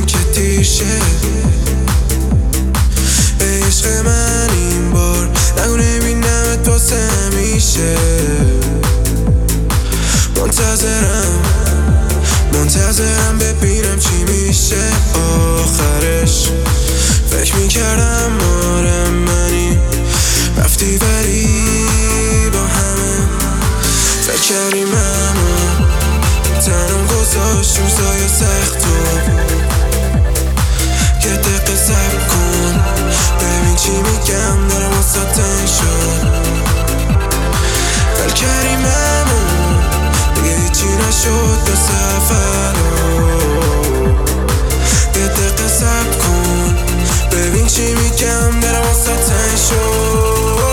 که دیر شه. ای عشق من این بار نگو نبینمت واسه همیشه. منتظرم ببینم چی میشه آخرش. فکر میکردم آره منی، رفتی ولی با همه فکر کردیم اما تنم گذاشت روزای سختو. یه دقیقه صبر کن ببین چی میگم دارم واسه تنگ شد. فکر کردیم اما دیگه هیچی نشد بس اولو. یه دقیقه صبر کن ببین چی میگم دارم واسه تنگ شد.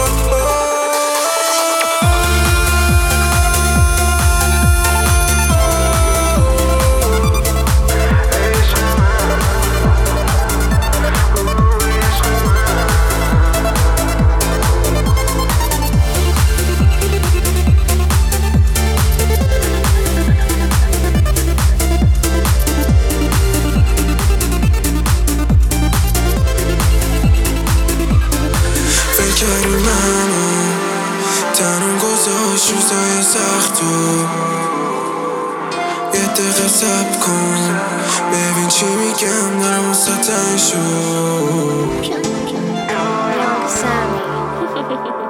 کردیم منو تنم گذاشت روزای سختو. یه دقیقه صبر کن ببین چی میگم دارم واسه تنگ شد.